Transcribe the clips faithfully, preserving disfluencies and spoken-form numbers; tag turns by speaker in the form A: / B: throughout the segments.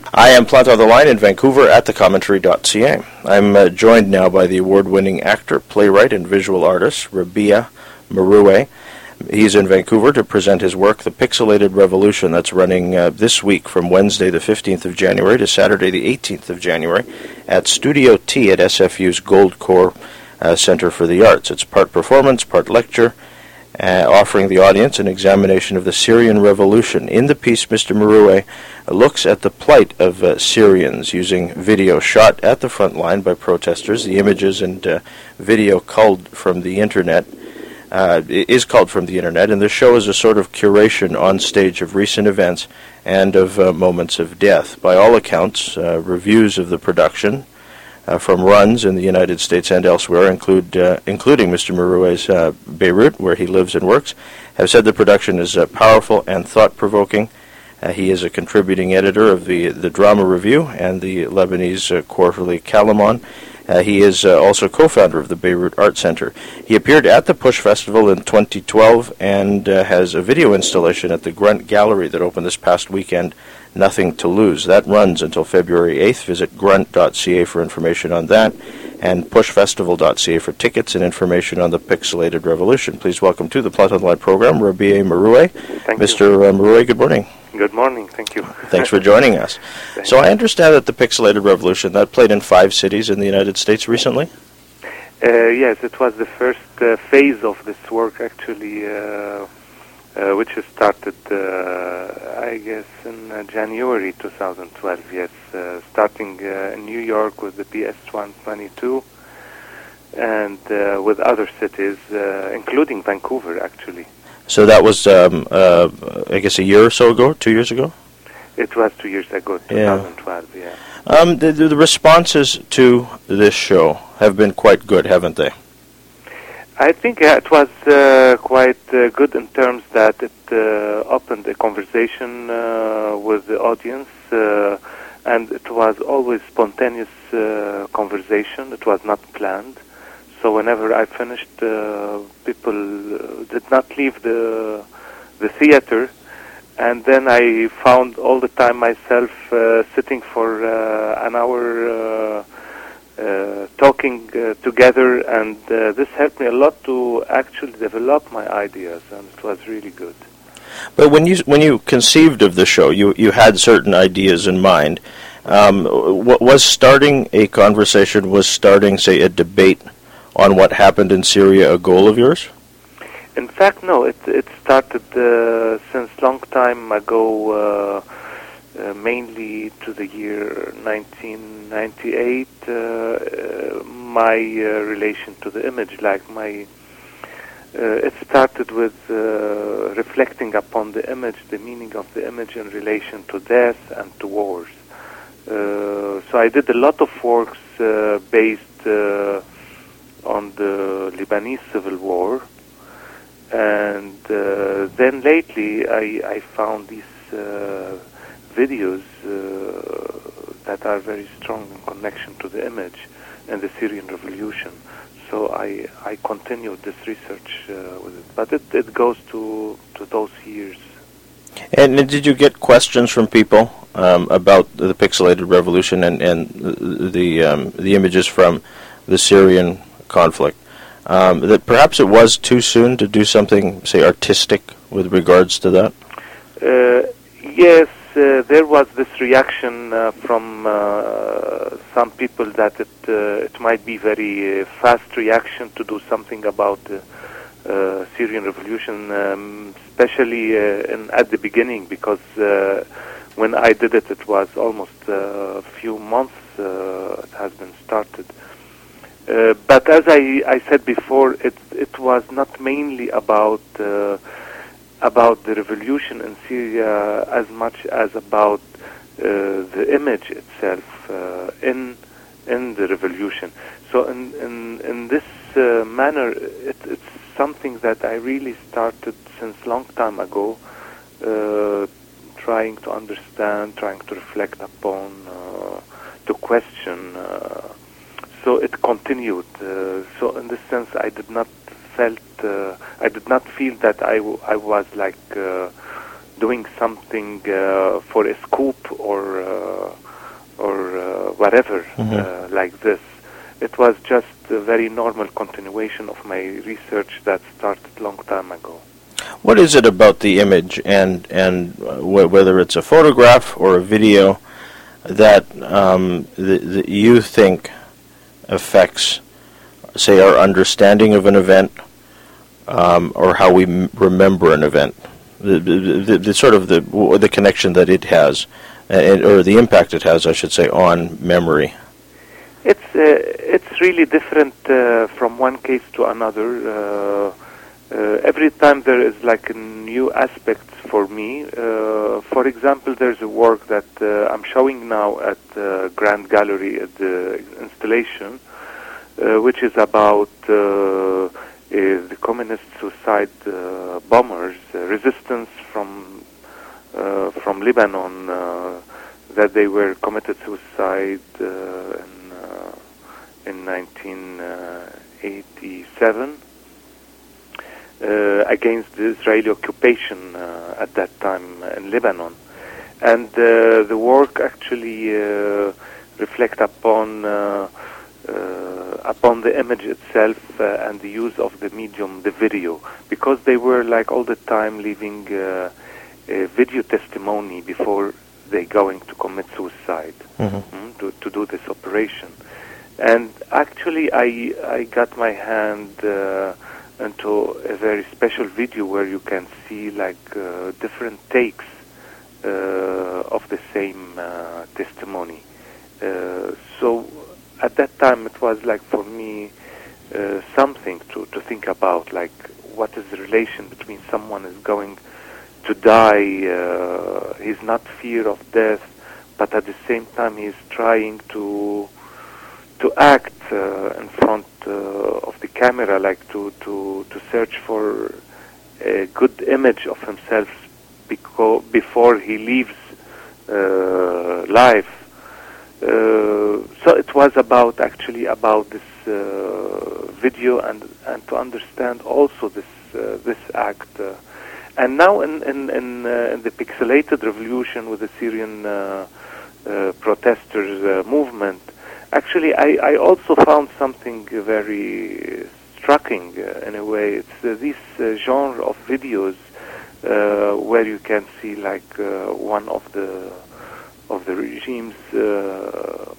A: I am Plant on the Line in Vancouver at the commentary dot c a. I'm uh, joined now by the award-winning actor, playwright, and visual artist, Rabia Mroué. He's in Vancouver to present his work, The Pixelated Revolution, that's running uh, this week from Wednesday the fifteenth of January to Saturday the eighteenth of January at Studio T at S F U's Goldcorp uh, Center for the Arts. It's part performance, part lecture, uh, offering the audience an examination of the Syrian Revolution. In the piece, Mister Mroué looks at the plight of uh, Syrians using video shot at the front line by protesters. The images and uh, video culled from the internet uh, is culled from the internet, and the show is a sort of curation on stage of recent events and of uh, moments of death. By all accounts, uh, reviews of the production uh, from runs in the United States and elsewhere, include uh, including Mister Mroué's uh, Beirut, where he lives and works, have said the production is uh, powerful and thought-provoking. Uh, he is a contributing editor of the the Drama Review and the Lebanese uh, quarterly Kalamon. Uh, he is uh, also co-founder of the Beirut Art Center. He appeared at the Push Festival in twenty twelve and uh, has a video installation at the Grunt Gallery that opened this past weekend, Nothing to Lose. That runs until February eighth. Visit grunt dot c a for information on that, and push festival dot c a for tickets and information on the Pixelated Revolution. Please welcome to the Plant on the Line program, Rabia Mroué.
B: Thank
A: Mister
B: you.
A: Uh, Mroué, good morning.
B: Good morning, thank you.
A: Thanks for joining us. So I understand that the Pixelated Revolution, that played in five cities in the United States recently?
B: Uh, yes, it was the first uh, phase of this work, actually, uh, uh, which has started, uh, I guess, in uh, January twenty twelve, yes, uh, starting uh, in New York with the P S one twenty-two, and uh, with other cities, uh, including Vancouver, actually.
A: So that was, um, uh, I guess, a year or so ago, two years ago?
B: It was two years ago, twenty twelve, yeah. yeah.
A: Um, the, the responses to this show have been quite good, haven't they?
B: I think uh, it was uh, quite uh, good in terms that it uh, opened a conversation uh, with the audience, uh, and it was always spontaneous uh, conversation. It was not planned. So whenever I finished, uh, people uh, did not leave the the theater, and then I found all the time myself uh, sitting for uh, an hour uh, uh, talking uh, together, and uh, this helped me a lot to actually develop my ideas, and it was really good.
A: But when you when you conceived of the show, you you had certain ideas in mind. Um, what was starting a conversation? Was starting, say, a debate on what happened in Syria a goal of yours?
B: In fact, no. It it started uh, since long time ago, uh, uh, mainly to the year nineteen ninety-eight. Uh, uh, my uh, relation to the image, like my, uh, it started with uh, reflecting upon the image, the meaning of the image in relation to death and to wars. Uh, so I did a lot of works uh, based Uh, on the Lebanese civil war, and uh, then lately I, I found these uh, videos uh, that are very strong in connection to the image and the Syrian Revolution. So I, I continued this research uh, with it, but it, it goes to, to those years.
A: And did you get questions from people um, about the Pixelated Revolution and, and the the, um, the images from the Syrian conflict, um, that perhaps it was too soon to do something, say, artistic with regards to that?
B: Uh, yes, uh, there was this reaction uh, from uh, some people that it uh, it might be very uh, fast reaction to do something about the uh, Syrian Revolution, um, especially uh, in, at the beginning, because uh, when I did it, it was almost uh, a few months uh, it has been started. Uh, but as I, I said before, it it was not mainly about uh, about the revolution in Syria as much as about uh, the image itself uh, in in the revolution. So in in in this uh, manner, it, it's something that I really started since long time ago, uh, trying to understand, trying to reflect upon, uh, to question. Uh, So it continued. Uh, so in this sense, I did not felt, uh, I did not feel that I, w- I was like uh, doing something uh, for a scoop or uh, whatever,
A: Mm-hmm.
B: uh, like this. It was just a very normal continuation of my research that started long time ago.
A: What is it about the image, and and uh, wh- whether it's a photograph or a video, that um, the, the you think affects, say, our understanding of an event, um, or how we m- remember an event, the, the, the, the sort of the w- the connection that it has, and, or the impact it has, I should say, on memory?
B: It's uh, it's really different uh, from one case to another. Uh, uh, every time there is like a new aspect for me. Uh, for example, there's a work that uh, I'm showing now at uh, Grand Gallery at the installation, uh, which is about uh, uh, the communist suicide uh, bombers, uh, resistance from uh, from Lebanon, uh, that they were committed suicide uh, in, uh, in nineteen eighty-seven uh, against the Israeli occupation uh, at that time in Lebanon. And uh, the work actually uh, reflect upon uh, uh, upon the image itself uh, and the use of the medium, the video, because they were like all the time leaving uh, a video testimony before they going to commit suicide,
A: Mm-hmm.
B: mm, to, to do this operation. And actually I, I got my hand uh, into a very special video where you can see like uh, different takes uh, of the same uh, testimony. Uh, so at that time it was like for me uh, something to, to think about, like what is the relation between someone is going to die, uh, he's not fear of death, but at the same time he's trying to to act uh, in front uh, of the camera, like to, to, to search for a good image of himself beco- before he leaves uh, life. Uh, so it was about actually about this uh, video and and to understand also this uh, this act. Uh, and now in in in, uh, in the pixelated revolution with the Syrian uh, uh, protesters uh, movement, actually I, I also found something very striking uh, in a way. It's uh, this uh, genre of videos uh, where you can see like uh, one of the of the regime's uh,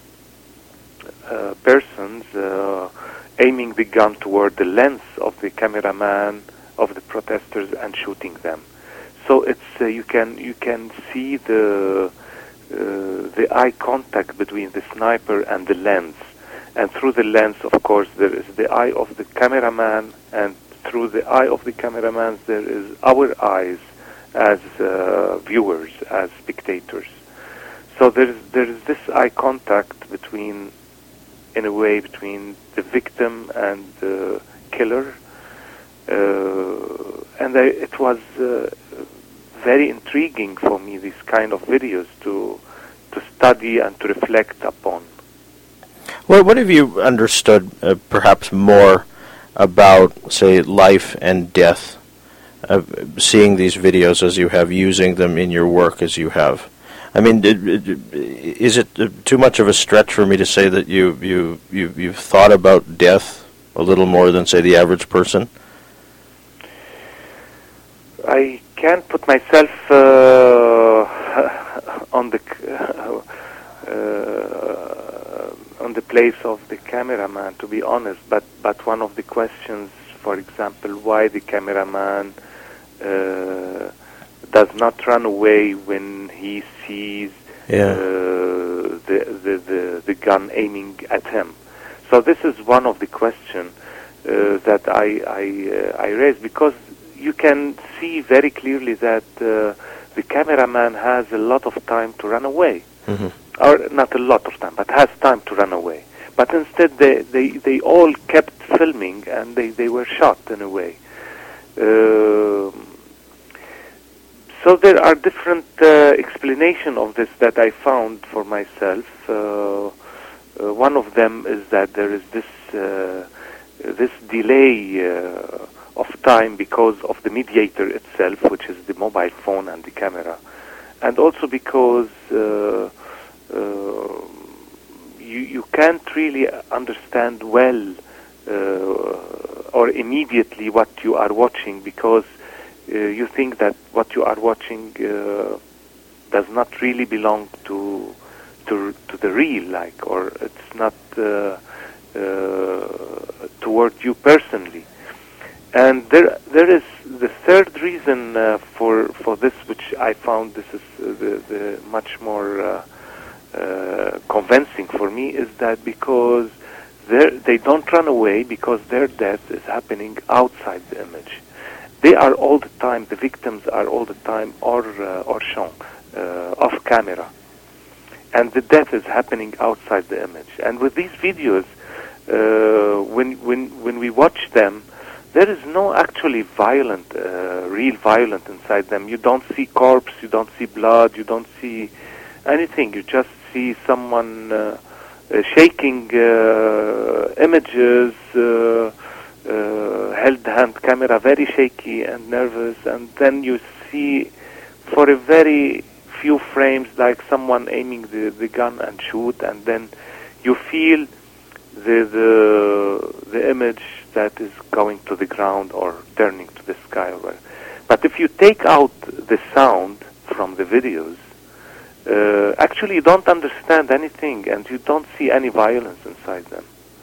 B: uh, persons uh, aiming the gun toward the lens of the cameraman of the protesters and shooting them. So it's uh, you can you can see the uh, the eye contact between the sniper and the lens, and through the lens, of course, there is the eye of the cameraman, and through the eye of the cameraman there is our eyes as uh, viewers, as spectators. So there is there is this eye contact between, in a way, between the victim and the killer, uh, and I, it was uh, very intriguing for me, these kind of videos to to study and to reflect upon.
A: Well, what have you understood, uh, perhaps more about, say, life and death, uh, seeing these videos as you have, using them in your work as you have? I mean, is it too much of a stretch for me to say that you, you, you, you've thought about death a little more than, say, the average person?
B: I can't put myself uh, on the uh, on the place of the cameraman, to be honest. But but one of the questions, for example, why the cameraman uh, does not run away when he sees
A: Yeah.
B: uh, the, the the the gun aiming at him. So this is one of the questions uh, that I I, uh, I raise, because you can see very clearly that uh, the cameraman has a lot of time to run away.
A: Mm-hmm.
B: Or not a lot of time, but has time to run away. But instead they, they, they all kept filming, and they, they were shot in a way. Um, so there are different uh, explanations of this that I found for myself. Uh, uh, one of them is that there is this uh, this delay uh, of time because of the mediator itself, which is the mobile phone and the camera, and also because uh, uh, can't really understand well uh, or immediately what you are watching, because uh, you think that what you are watching uh, does not really belong to to to the real, like, or it's not uh, uh, toward you personally. And there there is the third reason uh, for for this, which I found this is uh, the, the much more uh, uh, convincing for me, is that because they don't run away because their death is happening outside the image. They are all the time, the victims are all the time or uh, or shown uh, off camera, and the death is happening outside the image. And with these videos, uh, when when when we watch them, there is no actually violent, uh, real violence inside them. You don't see corpse, you don't see blood, you don't see anything. You just see someone uh, uh, shaking uh, images, uh, uh, held hand camera, very shaky and nervous, and then you see for a very few frames like someone aiming the, the gun and shoot, and then you feel the the the image that is going to the ground or turning to the sky. Or but if you take out the sound from the videos, uh, actually you don't understand anything and you don't see any violence inside them.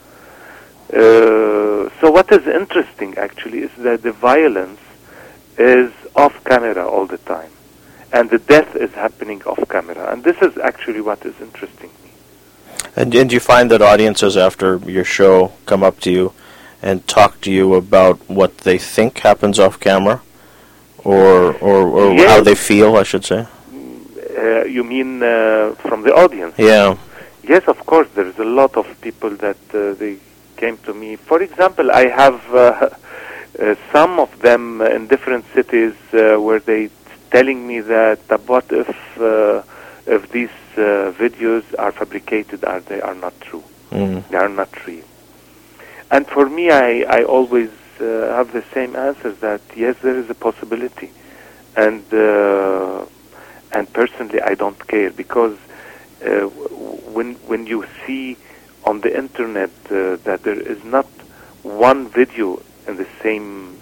B: Uh, so what is interesting actually is that the violence is off camera all the time, and the death is happening off camera, and this is actually what is interesting me.
A: And, and do you find that audiences after your show come up to you and talk to you about what they think happens off camera, or or, or
B: yes.
A: how they feel, I should say?
B: Uh, you mean uh, from the audience?
A: Yeah.
B: Yes, of course. There is a lot of people that uh, they came to me. For example, I have uh, uh, some of them in different cities uh, where they telling me that uh, what if uh, if these uh, videos are fabricated, are they are not true?
A: Mm.
B: They are not real. And for me, I, I always uh, have the same answer, that yes, there is a possibility. And uh, and personally, I don't care, because uh, when when you see on the internet uh, that there is not one video in the same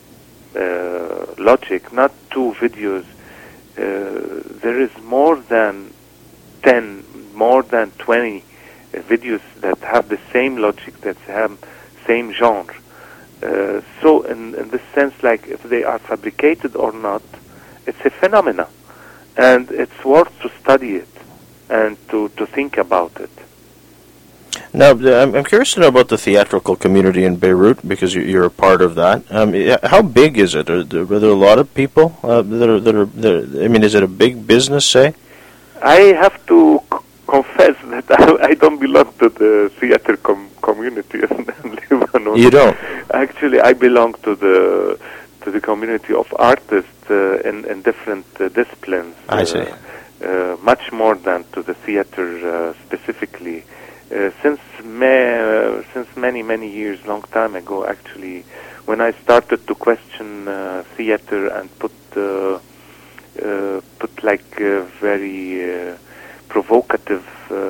B: uh, logic, not two videos, uh, there is more than ten, more than twenty uh, videos that have the same logic, that have same genre. Uh, so in, in this sense, like if they are fabricated or not, it's a phenomena, and it's worth to study it and to, to think about it.
A: Now, I'm, I'm curious to know about the theatrical community in Beirut, because you, you're a part of that. Um, how big is it? Are there, are there a lot of people uh, that are that are? That are I mean, is it a big business? Say,
B: I have to c- confess that I, I don't belong to the theater com- community in Lebanon.
A: You don't?
B: Actually, I belong to the to the community of artists uh, in in different uh, disciplines.
A: I see.
B: Uh, uh, much more than to the theater uh, specifically. Uh, since ma- uh, since many many years, long time ago, actually, when I started to question uh, theater and put uh, uh, put like uh, very uh, provocative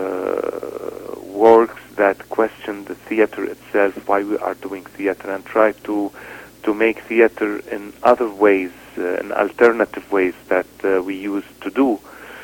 B: uh, works that question the theater itself, why we are doing theater, and try to to make theater in other ways, uh, in alternative ways that uh, we used to do.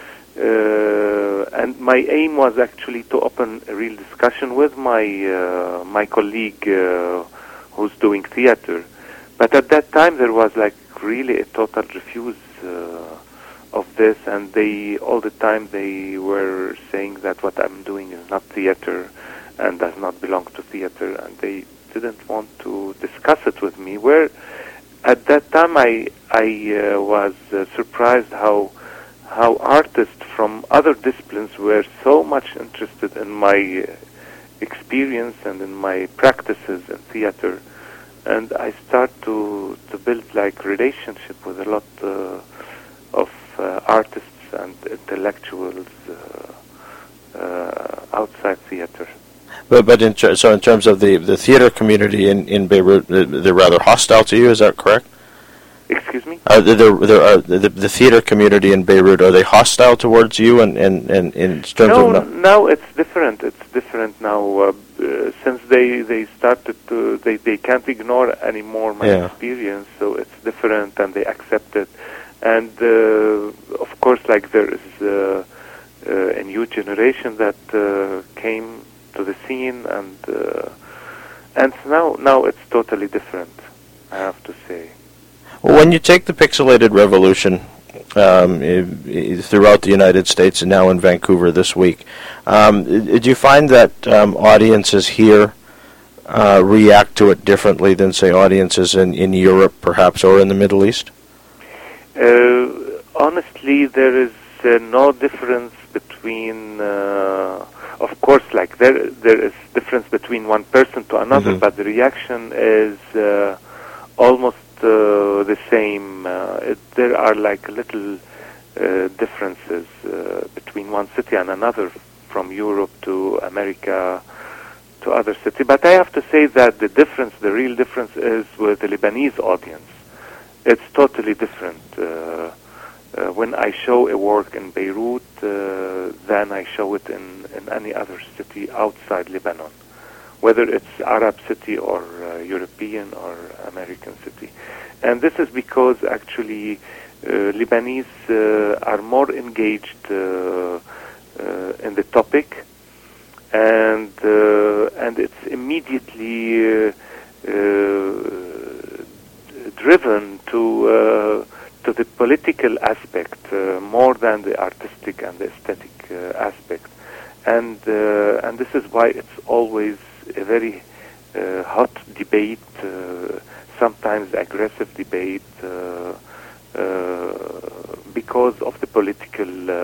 B: Uh, and my aim was actually to open a real discussion with my uh, my colleague uh, who's doing theater. But at that time there was like really a total refuse uh, of this, and they all the time they were saying that what I'm doing is not theater and does not belong to theater, and they didn't want to discuss it with me. Where at that time I I uh, was uh, surprised how how artists from other disciplines were so much interested in my uh, experience and in my practices in theater, and I start to to build like relationship with a lot uh, of uh, artists and intellectuals uh, uh, outside theater.
A: But but in ter- so in terms of the, the theater community in, in Beirut, they're rather hostile to you. Is that correct?
B: Excuse me? me?
A: Uh, the, the, the, uh, the, the theater community in Beirut, are they hostile towards you and, and, and in terms
B: no,
A: of...
B: No, now it's different. It's different now. Uh, uh, since they, they started to... They, they can't ignore anymore my
A: Yeah.
B: experience, so it's different and they accept it. And, uh, of course, like there is uh, uh, a new generation that uh, came to the scene, and uh, and now now it's totally different, I have to say.
A: Well, when you take the pixelated revolution um, I, I, throughout the United States and now in Vancouver this week, um, did you find that um, audiences here uh, react to it differently than, say, audiences in, in Europe, perhaps, or in the Middle East?
B: Uh, honestly, there is uh, no difference between... Uh, of course, like there there is difference between one person to another,
A: Mm-hmm.
B: but the reaction is uh, almost uh, the same. Uh, it, there are like little uh, differences uh, between one city and another, from Europe to America to other cities. But I have to say that the difference, the real difference, is with the Lebanese audience. It's totally different. Uh, Uh, when I show a work in Beirut, uh, than I show it in, in any other city outside Lebanon, whether it's Arab city or uh, European or American city. And this is because actually uh, Lebanese uh, are more engaged uh, uh, in the topic, and uh, and it's immediately uh, uh, driven to uh, to the political aspect uh, more than the artistic and the aesthetic uh, aspect, and uh, and this is why it's always a very uh, hot debate, uh, sometimes aggressive debate, uh, uh, because of the political uh,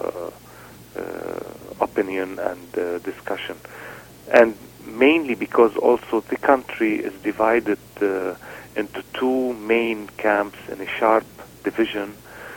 B: uh, opinion and uh, discussion, and mainly because also the country is divided uh, into two main camps in a sharp division,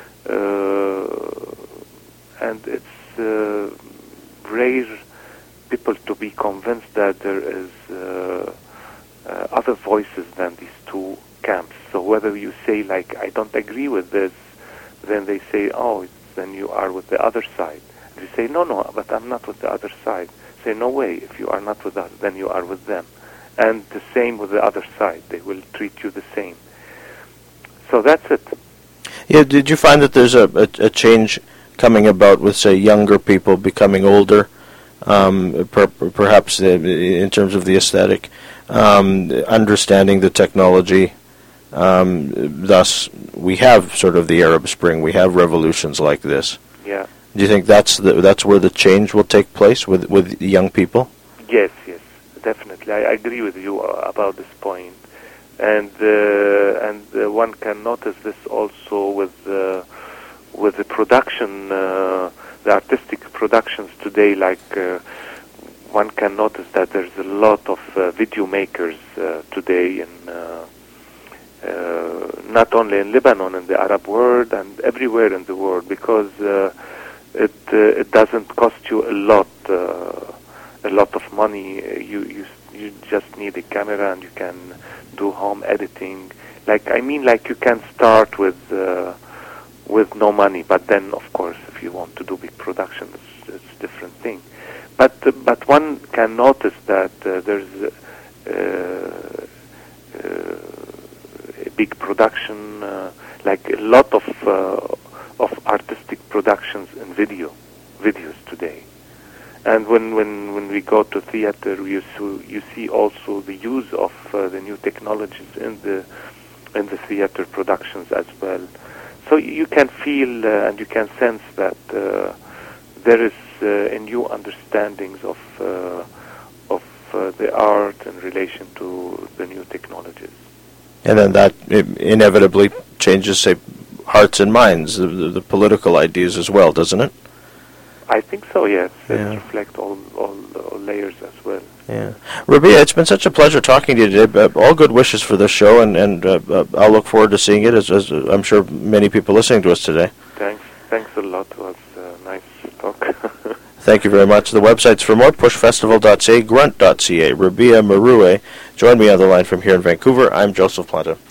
B: uh, and it's uh, rare people to be convinced that there is uh, uh, other voices than these two camps. So whether you say, like, I don't agree with this, then they say, oh, then you are with the other side. And you say, no, no, but I'm not with the other side. Say, no way, if you are not with us, then you are with them. And the same with the other side. They will treat you the same. So that's it.
A: Yeah, did you find that there's a, a, a change coming about with, say, younger people becoming older, um, per, perhaps uh, in terms of the aesthetic, um, understanding the technology? Um, thus, we have sort of the Arab Spring. We have revolutions like this.
B: Yeah.
A: Do you think that's the, that's where the change will take place with with young people?
B: Yes, yes, definitely. I agree with you about this point. And uh, and uh, one can notice this also with uh, with the production, uh, the artistic productions today. Like uh, one can notice that there's a lot of uh, video makers uh, today, in uh, uh, not only in Lebanon, in the Arab world, and everywhere in the world, because uh, it uh, it doesn't cost you a lot, uh, a lot of money. You you you just need a camera and you can do home editing. Like, I mean, like you can start with uh, with no money, but then, of course, if you want to do big production, it's, it's a different thing. But uh, but one can notice that uh, there's uh, uh, a big production, uh, like a lot of uh, of artistic productions in video, videos today. And when, when, when we go to theater, you see, you see also the use of uh, the new technologies in the in the theater productions as well. So you can feel uh, and you can sense that uh, there is uh, a new understandings of uh, of uh, the art in relation to the new technologies.
A: And then that inevitably changes, say, hearts and minds, the, the, the political ideas as well, doesn't it?
B: I think so, yes. It
A: Yeah.
B: reflects all, all, all layers as well.
A: Yeah. Rabia, it's been such a pleasure talking to you today. Uh, all good wishes for this show, and, and uh, uh, I'll look forward to seeing it, as, as uh, I'm sure many people listening to us today.
B: Thanks. Thanks a lot. It was uh, nice talk.
A: Thank you very much. The websites for more, push festival dot c a, grunt dot c a. Rabia Marroueh joined me on the line from here in Vancouver. I'm Joseph Planta.